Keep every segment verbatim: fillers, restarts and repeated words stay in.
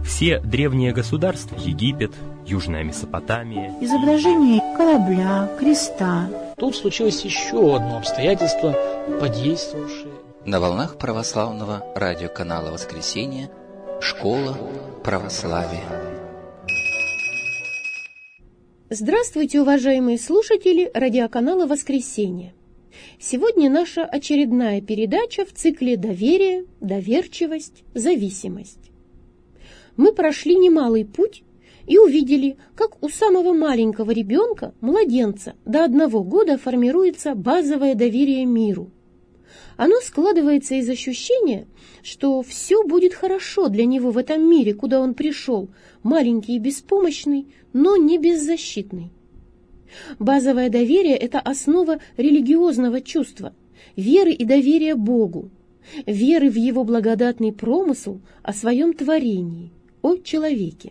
Все древние государства, Египет, Южная Месопотамия, изображение корабля, креста. Тут случилось еще одно обстоятельство, подействовавшее. На волнах православного радиоканала «Воскресенье» «Школа православия». Здравствуйте, уважаемые слушатели радиоканала «Воскресенье». Сегодня наша очередная передача в цикле «Доверие, доверчивость, зависимость». Мы прошли немалый путь и увидели, как у самого маленького ребенка, младенца, до одного года формируется базовое доверие миру. Оно складывается из ощущения, что все будет хорошо для него в этом мире, куда он пришел, маленький и беспомощный, но не беззащитный. Базовое доверие – это основа религиозного чувства, веры и доверия Богу, веры в Его благодатный промысл о своем творении, о человеке.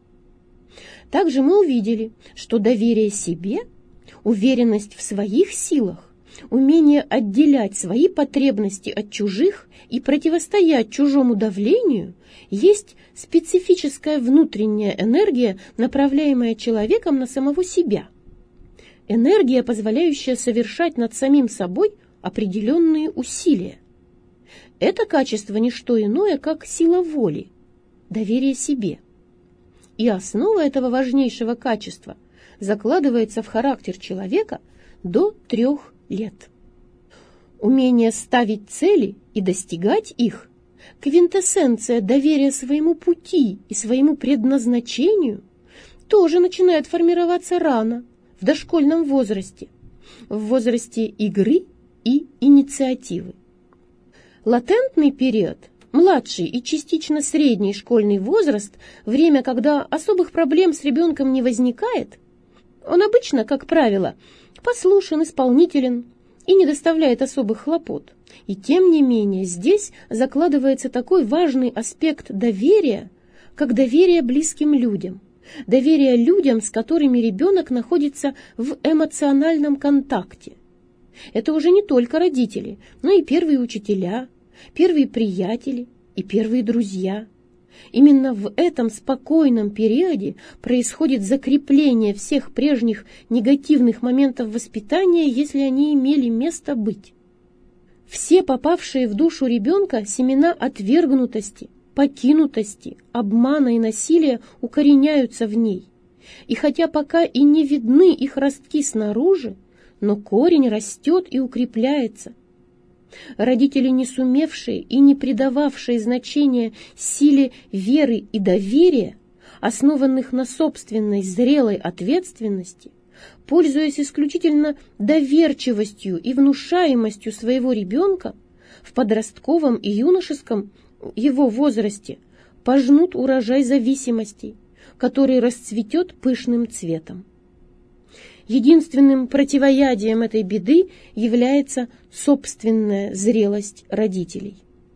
Также мы увидели, что доверие себе, уверенность в своих силах, умение отделять свои потребности от чужих и противостоять чужому давлению есть специфическая внутренняя энергия, направляемая человеком на самого себя. Энергия, позволяющая совершать над самим собой определенные усилия. Это качество не что иное, как сила воли, доверие себе. И основа этого важнейшего качества закладывается в характер человека до трех лет. Умение ставить цели и достигать их, квинтэссенция доверия своему пути и своему предназначению, тоже начинает формироваться рано, в дошкольном возрасте, в возрасте игры и инициативы. Латентный период, младший и частично средний школьный возраст, время, когда особых проблем с ребенком не возникает, он обычно, как правило, послушен, исполнителен и не доставляет особых хлопот. И тем не менее здесь закладывается такой важный аспект доверия, как доверие близким людям, доверие людям, с которыми ребенок находится в эмоциональном контакте. Это уже не только родители, но и первые учителя, первые приятели и первые друзья. Именно в этом спокойном периоде происходит закрепление всех прежних негативных моментов воспитания, если они имели место быть. Все попавшие в душу ребенка семена отвергнутости, покинутости, обмана и насилия укореняются в ней. И хотя пока и не видны их ростки снаружи, но корень растет и укрепляется. Родители, не сумевшие и не придававшие значения силе веры и доверия, основанных на собственной зрелой ответственности, пользуясь исключительно доверчивостью и внушаемостью своего ребенка, в подростковом и юношеском его возрасте пожнут урожай зависимостей, который расцветет пышным цветом. Единственным противоядием этой беды является собственная зрелость родителей.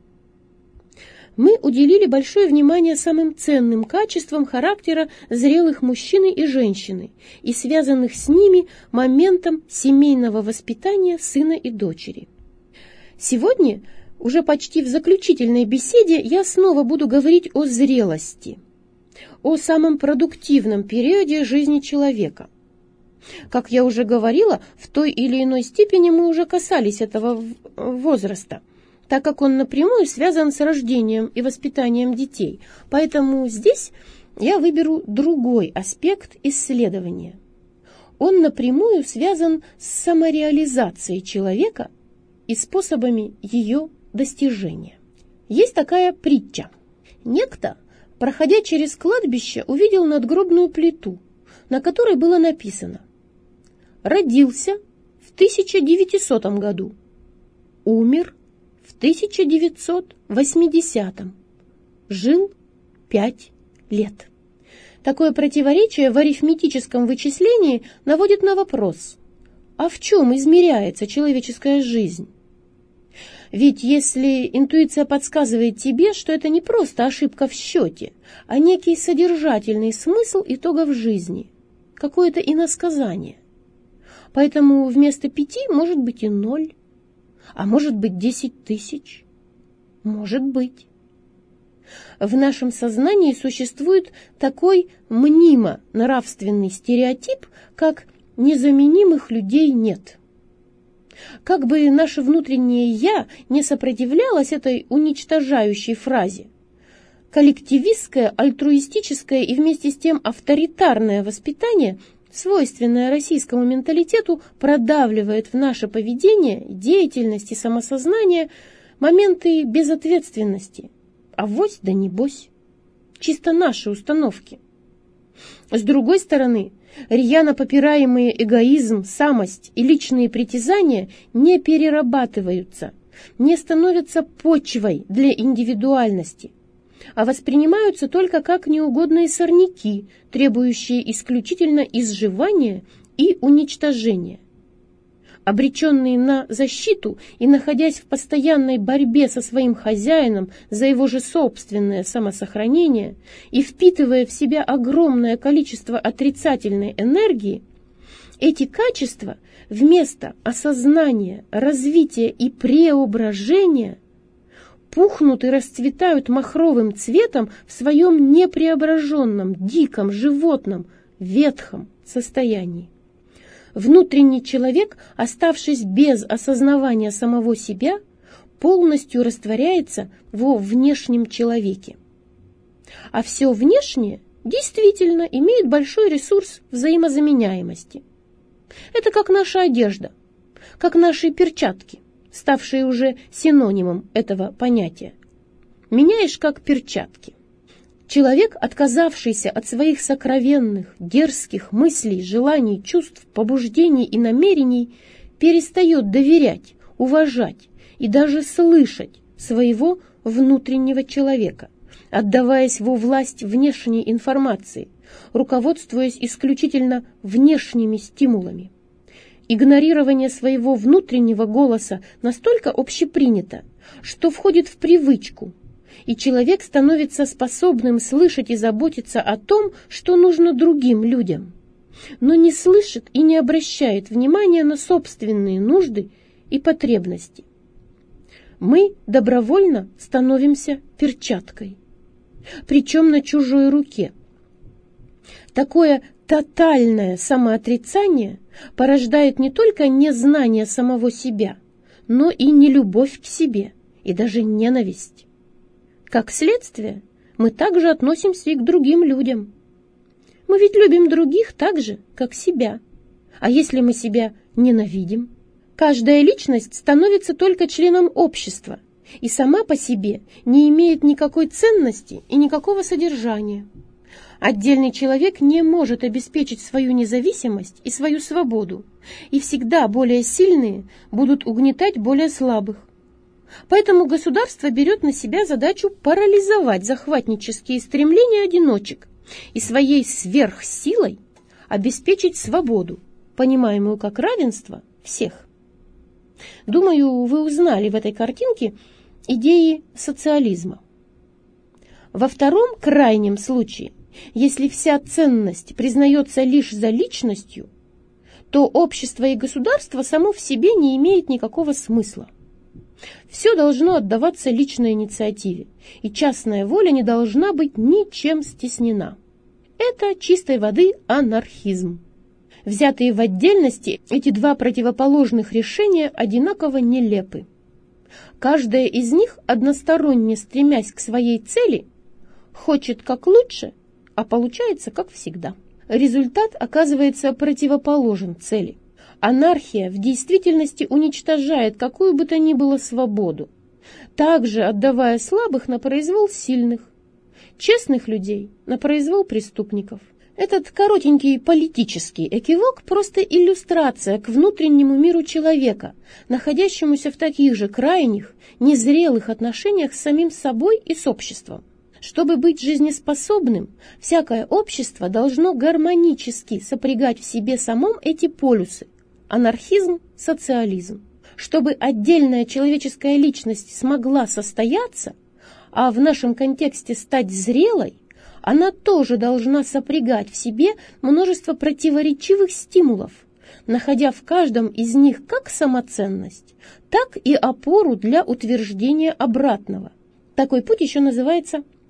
Мы уделили большое внимание самым ценным качествам характера зрелых мужчины и женщины и связанных с ними моментам семейного воспитания сына и дочери. Сегодня, уже почти в заключительной беседе, я снова буду говорить о зрелости, о самом продуктивном периоде жизни человека. Как я уже говорила, в той или иной степени мы уже касались этого возраста, так как он напрямую связан с рождением и воспитанием детей. Поэтому здесь я выберу другой аспект исследования. Он напрямую связан с самореализацией человека и способами ее достижения. Есть такая притча. Некто, проходя через кладбище, увидел надгробную плиту, на которой было написано: «Родился в тысяча девятисотом году, умер в тысяча девятьсот восьмидесятом, жил пять лет». Такое противоречие в арифметическом вычислении наводит на вопрос: а в чем измеряется человеческая жизнь? Ведь если интуиция подсказывает тебе, что это не просто ошибка в счете, а некий содержательный смысл итогов жизни, какое-то иносказание. Поэтому вместо пяти может быть и ноль, а может быть десять тысяч. Может быть. В нашем сознании существует такой мнимо-нравственный стереотип, как «незаменимых людей нет». Как бы наше внутреннее «я» не сопротивлялось этой уничтожающей фразе, коллективистское, альтруистическое и вместе с тем авторитарное воспитание, свойственное российскому менталитету, продавливает в наше поведение, деятельность и самосознание моменты безответственности. Авось да небось. Чисто наши установки. С другой стороны, рьяно попираемые эгоизм, самость и личные притязания не перерабатываются, не становятся почвой для индивидуальности, а воспринимаются только как неугодные сорняки, требующие исключительно изживания и уничтожения. Обреченные на защиту и находясь в постоянной борьбе со своим хозяином за его же собственное самосохранение и впитывая в себя огромное количество отрицательной энергии, эти качества вместо осознания, развития и преображения пухнут и расцветают махровым цветом в своем непреображенном, диком, животном, ветхом состоянии. Внутренний человек, оставшись без осознавания самого себя, полностью растворяется во внешнем человеке. А все внешнее действительно имеет большой ресурс взаимозаменяемости. Это как наша одежда, как наши перчатки, ставшие уже синонимом этого понятия. Меняешь как перчатки. Человек, отказавшийся от своих сокровенных, дерзких мыслей, желаний, чувств, побуждений и намерений, перестает доверять, уважать и даже слышать своего внутреннего человека, отдаваясь во власть внешней информации, руководствуясь исключительно внешними стимулами. Игнорирование своего внутреннего голоса настолько общепринято, что входит в привычку, и человек становится способным слышать и заботиться о том, что нужно другим людям, но не слышит и не обращает внимания на собственные нужды и потребности. Мы добровольно становимся перчаткой, причем на чужой руке. Такое тотальное самоотрицание порождает не только незнание самого себя, но и нелюбовь к себе, и даже ненависть. Как следствие, мы также относимся и к другим людям. Мы ведь любим других так же, как себя. А если мы себя ненавидим? Каждая личность становится только членом общества и сама по себе не имеет никакой ценности и никакого содержания. Отдельный человек не может обеспечить свою независимость и свою свободу, и всегда более сильные будут угнетать более слабых. Поэтому государство берет на себя задачу парализовать захватнические стремления одиночек и своей сверхсилой обеспечить свободу, понимаемую как равенство всех. Думаю, вы узнали в этой картинке идеи социализма. Во втором крайнем случае, если вся ценность признается лишь за личностью, то общество и государство само в себе не имеет никакого смысла. Все должно отдаваться личной инициативе, и частная воля не должна быть ничем стеснена. Это чистой воды анархизм. Взятые в отдельности, эти два противоположных решения одинаково нелепы. Каждая из них, односторонне стремясь к своей цели, хочет как лучше, а получается как всегда. Результат оказывается противоположен цели. Анархия в действительности уничтожает какую бы то ни было свободу, также отдавая слабых на произвол сильных, честных людей на произвол преступников. Этот коротенький политический экивок просто иллюстрация к внутреннему миру человека, находящемуся в таких же крайних, незрелых отношениях с самим собой и с обществом. Чтобы быть жизнеспособным, всякое общество должно гармонически сопрягать в себе самом эти полюсы – анархизм, социализм. Чтобы отдельная человеческая личность смогла состояться, а в нашем контексте стать зрелой, она тоже должна сопрягать в себе множество противоречивых стимулов, находя в каждом из них как самоценность, так и опору для утверждения обратного. Такой путь еще называется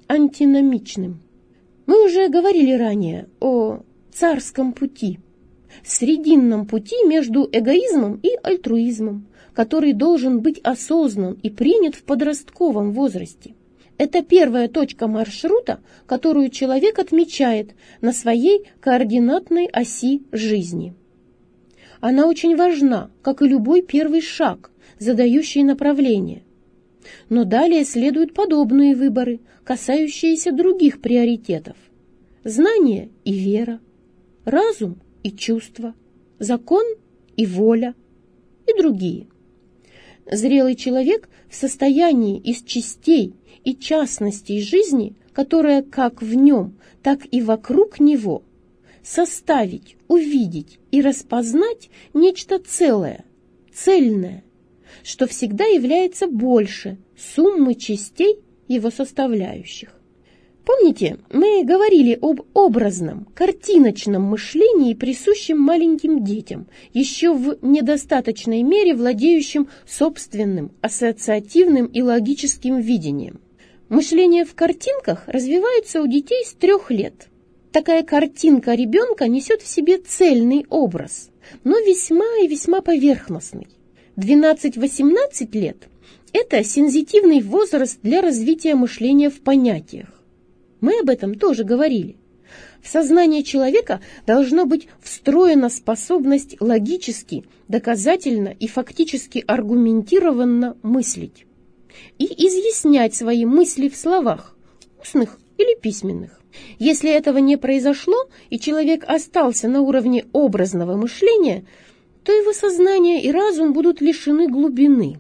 антиномичным. Мы уже говорили ранее о царском пути, срединном пути между эгоизмом и альтруизмом, который должен быть осознан и принят в подростковом возрасте. Это первая точка маршрута, которую человек отмечает на своей координатной оси жизни. Она очень важна, как и любой первый шаг, задающий направление. Но далее следуют подобные выборы, касающиеся других приоритетов. Знание и вера, разум и чувства, закон и воля и другие. Зрелый человек в состоянии из частей и частностей жизни, которая как в нем, так и вокруг него, составить, увидеть и распознать нечто целое, цельное, что всегда является больше суммы частей его составляющих. Помните, мы говорили об образном, картиночном мышлении, присущем маленьким детям, еще в недостаточной мере владеющим собственным ассоциативным и логическим видением. Мышление в картинках развивается у детей с трех лет. Такая картинка ребенка несет в себе цельный образ, но весьма и весьма поверхностный. двенадцать-восемнадцать лет – это сензитивный возраст для развития мышления в понятиях. Мы об этом тоже говорили. В сознание человека должна быть встроена способность логически, доказательно и фактически аргументированно мыслить и изъяснять свои мысли в словах, устных или письменных. Если этого не произошло, и человек остался на уровне образного мышления, то его сознание и разум будут лишены глубины.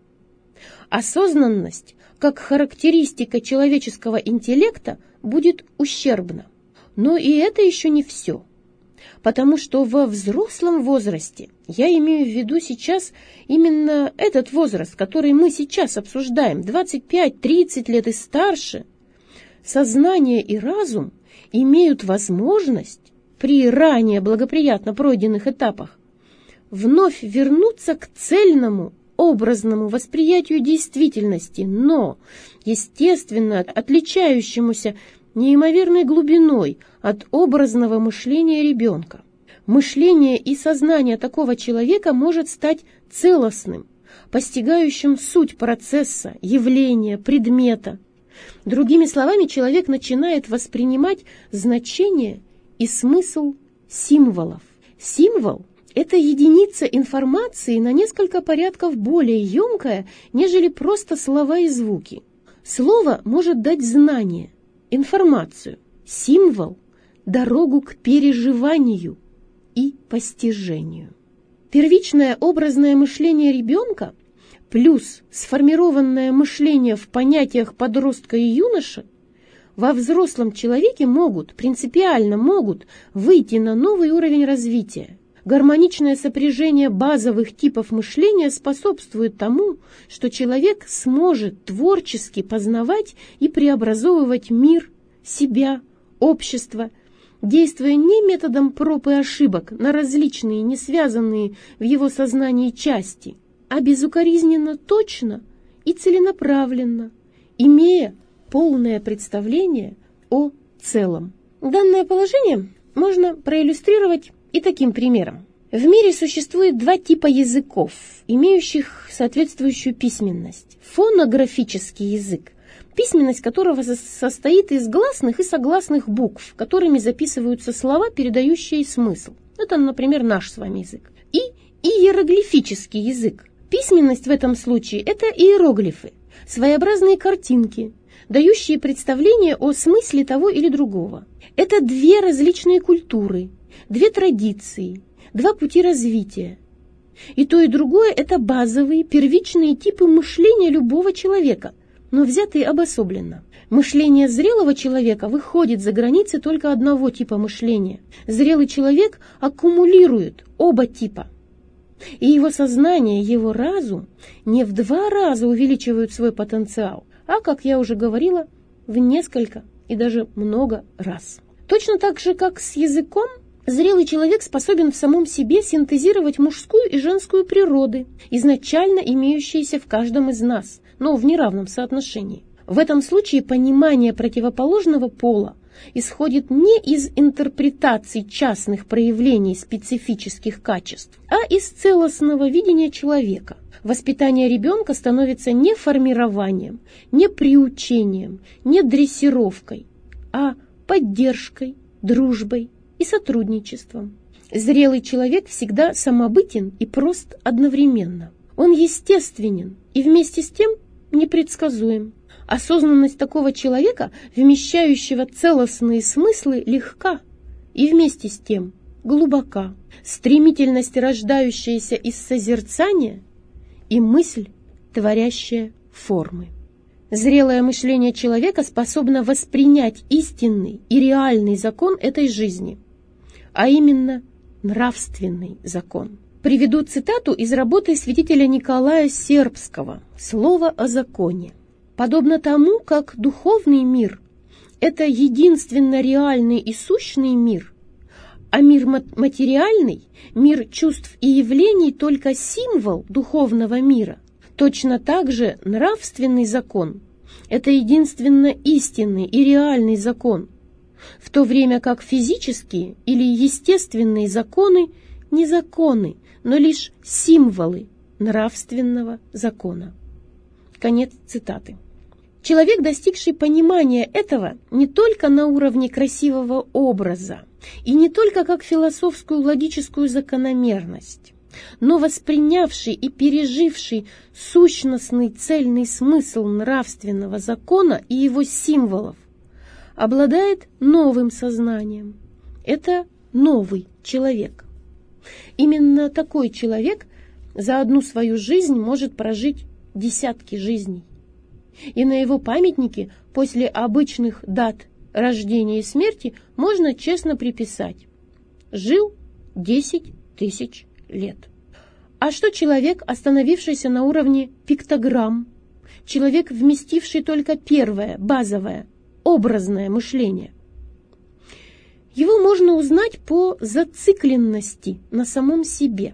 Осознанность, как характеристика человеческого интеллекта, будет ущербна. Но и это еще не все. Потому что во взрослом возрасте, я имею в виду сейчас именно этот возраст, который мы сейчас обсуждаем, двадцать пять тридцать лет и старше, сознание и разум имеют возможность при ранее благоприятно пройденных этапах вновь вернуться к цельному, образному восприятию действительности, но, естественно, отличающемуся неимоверной глубиной от образного мышления ребенка. Мышление и сознание такого человека может стать целостным, постигающим суть процесса, явления, предмета. Другими словами, человек начинает воспринимать значение и смысл символов. Символ – это единица информации на несколько порядков более емкая, нежели просто слова и звуки. Слово может дать знание, информацию, символ – дорогу к переживанию и постижению. Первичное образное мышление ребенка плюс сформированное мышление в понятиях подростка и юноши во взрослом человеке могут, принципиально могут выйти на новый уровень развития. Гармоничное сопряжение базовых типов мышления способствует тому, что человек сможет творчески познавать и преобразовывать мир, себя, общество, действуя не методом проб и ошибок на различные, не связанные в его сознании части, а безукоризненно точно и целенаправленно, имея полное представление о целом. Данное положение можно проиллюстрировать и таким примером. В мире существует два типа языков, имеющих соответствующую письменность. Фонографический язык, письменность которого состоит из гласных и согласных букв, которыми записываются слова, передающие смысл. Это, например, наш с вами язык. И иероглифический язык. Письменность в этом случае – это иероглифы, своеобразные картинки, дающие представление о смысле того или другого. Это две различные культуры, две традиции, два пути развития. И то, и другое – это базовые, первичные типы мышления любого человека, но взятые обособленно. Мышление зрелого человека выходит за границы только одного типа мышления. Зрелый человек аккумулирует оба типа. И его сознание, его разум не в два раза увеличивают свой потенциал, а, как я уже говорила, в несколько и даже много раз. Точно так же, как с языком, зрелый человек способен в самом себе синтезировать мужскую и женскую природы, изначально имеющиеся в каждом из нас, но в неравном соотношении. В этом случае понимание противоположного пола исходит не из интерпретаций частных проявлений специфических качеств, а из целостного видения человека. Воспитание ребенка становится не формированием, не приучением, не дрессировкой, а поддержкой, дружбой и сотрудничеством. Зрелый человек всегда самобытен и прост одновременно. Он естественен и вместе с тем непредсказуем. Осознанность такого человека, вмещающего целостные смыслы, легка и вместе с тем глубока. Стремительность, рождающаяся из созерцания, и мысль, творящая формы. Зрелое мышление человека способно воспринять истинный и реальный закон этой жизни, а именно нравственный закон. Приведу цитату из работы святителя Николая Сербского «Слово о законе». Подобно тому, как духовный мир – это единственно реальный и сущный мир, а мир материальный, мир чувств и явлений только символ духовного мира, точно так же нравственный закон – это единственно истинный и реальный закон, в то время как физические или естественные законы не законы, но лишь символы нравственного закона. Конец цитаты. Человек, достигший понимания этого не только на уровне красивого образа и не только как философскую логическую закономерность, но воспринявший и переживший сущностный цельный смысл нравственного закона и его символов, обладает новым сознанием. Это новый человек. Именно такой человек за одну свою жизнь может прожить десятки жизней. И на его памятнике после обычных дат рождения и смерти можно честно приписать: жил десять тысяч лет. А что человек, остановившийся на уровне пиктограмм, человек, вместивший только первое, базовое, образное мышление? Его можно узнать по зацикленности на самом себе.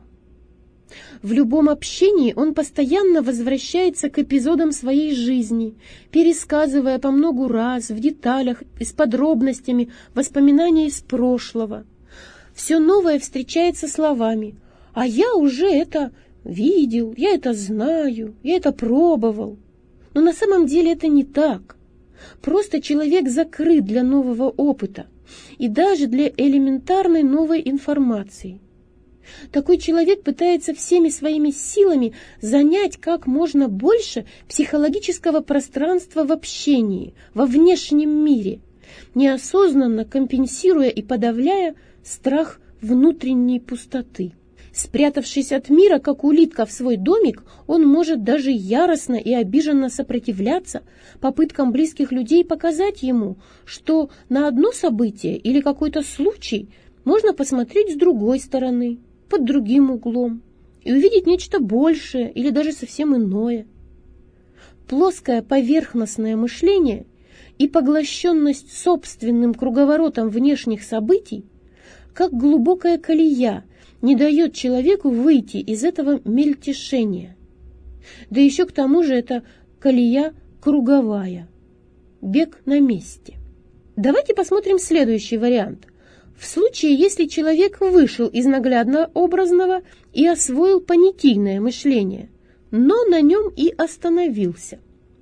В любом общении он постоянно возвращается к эпизодам своей жизни, пересказывая по многу раз, в деталях и с подробностями воспоминания из прошлого. Все новое встречается словами: «А я уже это видел, я это знаю, я это пробовал». Но на самом деле это не так. Просто человек закрыт для нового опыта и даже для элементарной новой информации. Такой человек пытается всеми своими силами занять как можно больше психологического пространства в общении, во внешнем мире, неосознанно компенсируя и подавляя страх внутренней пустоты. Спрятавшись от мира, как улитка в свой домик, он может даже яростно и обиженно сопротивляться попыткам близких людей показать ему, что на одно событие или какой-то случай можно посмотреть с другой стороны, под другим углом, и увидеть нечто большее или даже совсем иное. Плоское поверхностное мышление и поглощенность собственным круговоротом внешних событий, как глубокая колея, не дает человеку выйти из этого мельтешения. Да еще к тому же это колея круговая, бег на месте. Давайте посмотрим следующий вариант. В случае, если человек вышел из наглядно-образного и освоил понятийное мышление, но на нем и остановился,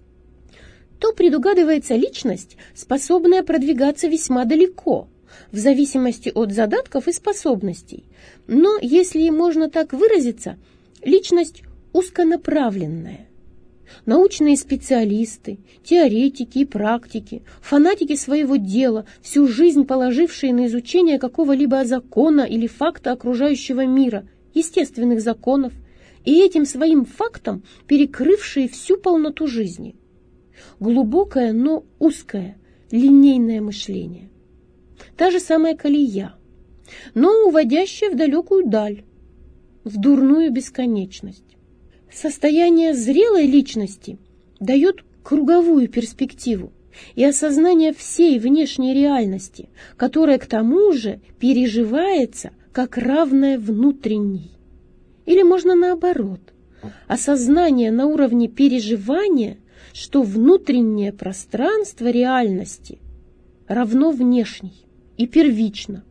то предугадывается личность, способная продвигаться весьма далеко, в зависимости от задатков и способностей. Но, если можно так выразиться, личность узконаправленная. Научные специалисты, теоретики и практики, фанатики своего дела, всю жизнь положившие на изучение какого-либо закона или факта окружающего мира, естественных законов, и этим своим фактом перекрывшие всю полноту жизни. Глубокое, но узкое, линейное мышление. Та же самая колея, но уводящая в далекую даль, в дурную бесконечность. Состояние зрелой личности дает круговую перспективу и осознание всей внешней реальности, которая к тому же переживается как равная внутренней. Или можно наоборот, осознание на уровне переживания что внутреннее пространство реальности равно внешней и первично.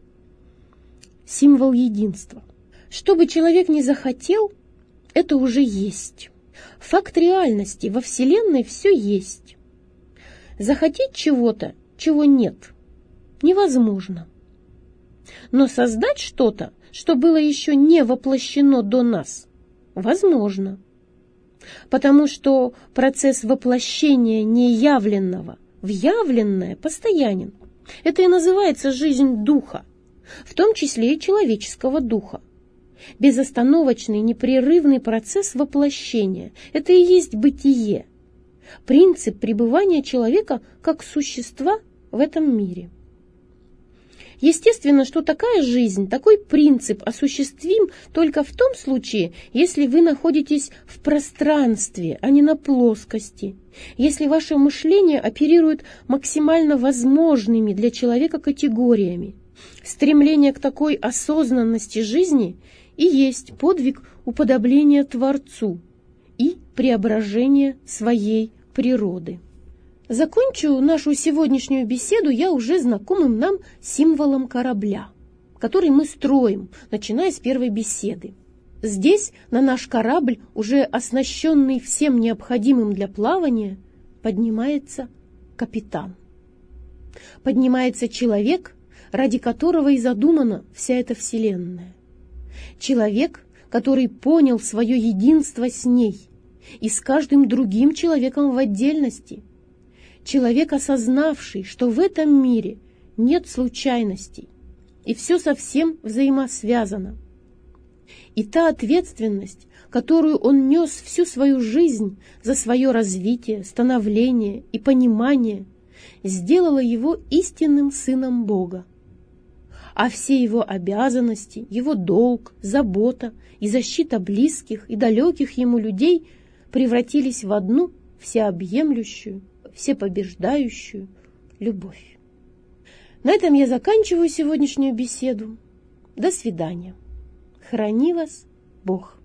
Символ единства. Что бы человек ни захотел, это уже есть. Факт реальности, во Вселенной все есть. Захотеть чего-то, чего нет, невозможно. Но создать что-то, что было еще не воплощено до нас, возможно. Потому что процесс воплощения неявленного в явленное постоянен. Это и называется жизнь духа, в том числе и человеческого духа. Безостановочный, непрерывный процесс воплощения – это и есть бытие, принцип пребывания человека как существа в этом мире. Естественно, что такая жизнь, такой принцип осуществим только в том случае, если вы находитесь в пространстве, а не на плоскости, если ваше мышление оперирует максимально возможными для человека категориями. Стремление к такой осознанности жизни и есть подвиг уподобления Творцу и преображения своей природы. Закончу нашу сегодняшнюю беседу я уже знакомым нам символом корабля, который мы строим, начиная с первой беседы. Здесь на наш корабль, уже оснащенный всем необходимым для плавания, поднимается капитан. Поднимается человек, ради которого и задумана вся эта вселенная. Человек, который понял свое единство с ней и с каждым другим человеком в отдельности. Человек, осознавший, что в этом мире нет случайностей, и все совсем взаимосвязано. И та ответственность, которую он нес всю свою жизнь за свое развитие, становление и понимание, сделала его истинным сыном Бога. А все его обязанности, его долг, забота и защита близких и далеких ему людей превратились в одну всеобъемлющую, всепобеждающую любовь. На этом я заканчиваю сегодняшнюю беседу. До свидания. Храни вас Бог.